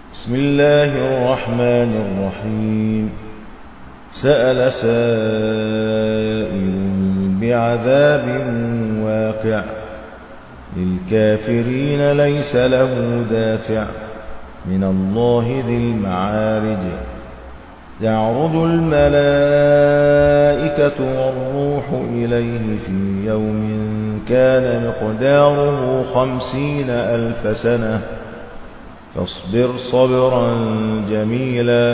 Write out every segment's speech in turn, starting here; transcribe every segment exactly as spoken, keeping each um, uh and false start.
بسم الله الرحمن الرحيم. سأل سائل بعذاب واقع للكافرين ليس له دافع من الله ذي المعارج. تعرج الملائكة والروح إليه في يوم كان مقداره خمسين ألف سنة فاصبر صبرا جميلا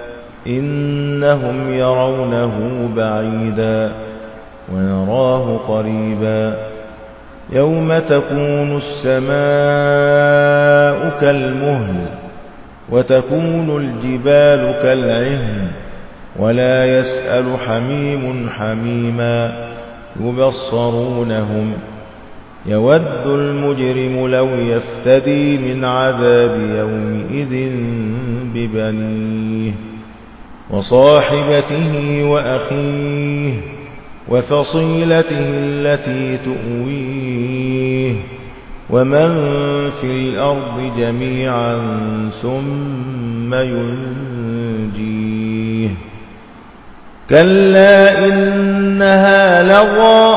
إنهم يرونه بعيدا ونراه قريبا. يوم تكون السماء كالمهل وتكون الجبال كالعهن ولا يسأل حميم حميما يبصرونهم. يود المجرم لو يفتدي من عذاب يومئذ ببنيه وصاحبته وأخيه وفصيلته التي تؤويه ومن في الأرض جميعا ثم ينجيه. كلا إنها لظى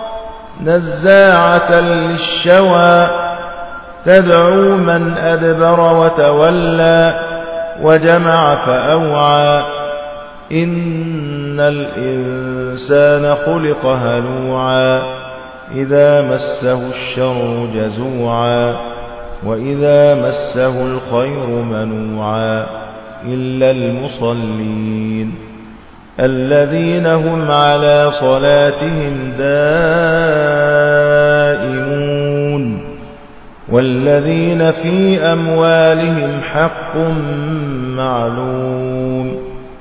نزاعة للشوى تدعو من أدبر وتولى وجمع فأوعى. إن الإنسان خلق هلوعا إذا مسه الشر جزوعا وإذا مسه الخير منوعا إلا المصلين الذين هم على صلاتهم دائمون والذين في أموالهم حق معلوم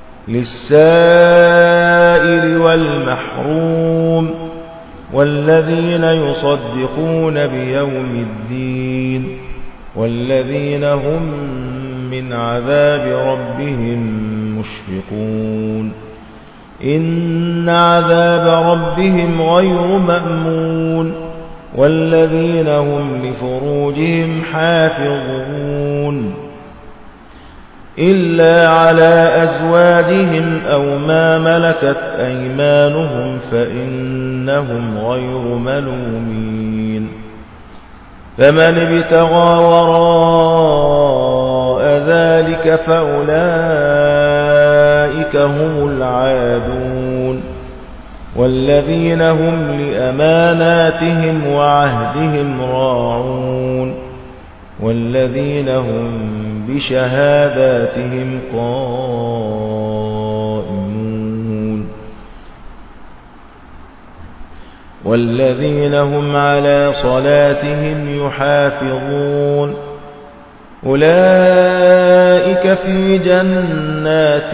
للسائل والمحروم والذين يصدقون بيوم الدين والذين هم من عذاب ربهم مشفقون. إن عذاب ربهم غير مأمون والذين هم لفروجهم حافظون إلا على أزواجهم أو ما ملكت أيمانهم فإنهم غير ملومين. فمن ابتغى وراء ذلك فأولئك هم العادون والذين هم لأماناتهم وعهدهم راعون والذين هم بشهاداتهم قائمون والذين هم على صلاتهم يحافظون. أولئك في جنات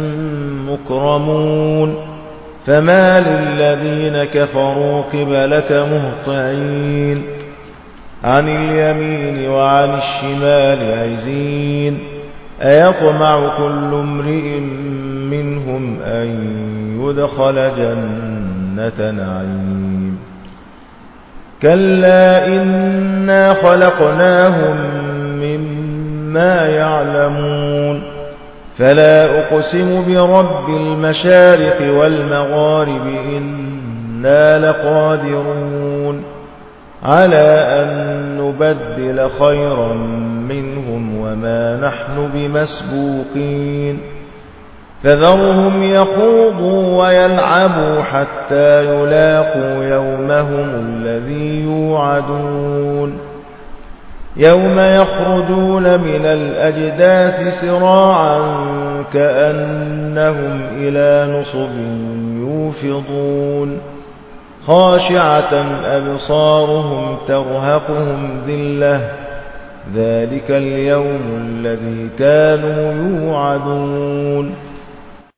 مكرمون. فما للذين كفروا قبلك مهطعين عن اليمين وعن الشمال عزين. أيطمع كل امرئ منهم أن يدخل جنة نعيم. كلا إنا خلقناهم مما يعلمون. فلا أقسم برب المشارق والمغارب إنا لقادرون على أن نبدل خيرا منهم وما نحن بمسبوقين. فذرهم يخوضوا ويلعبوا حتى يلاقوا يومهم الذي يوعدون. يوم يخرجون من الأجداث سراعا كأنهم إلى نصب يوفضون. خاشعة أبصارهم ترهقهم ذلة ذلك اليوم الذي كانوا يوعدون.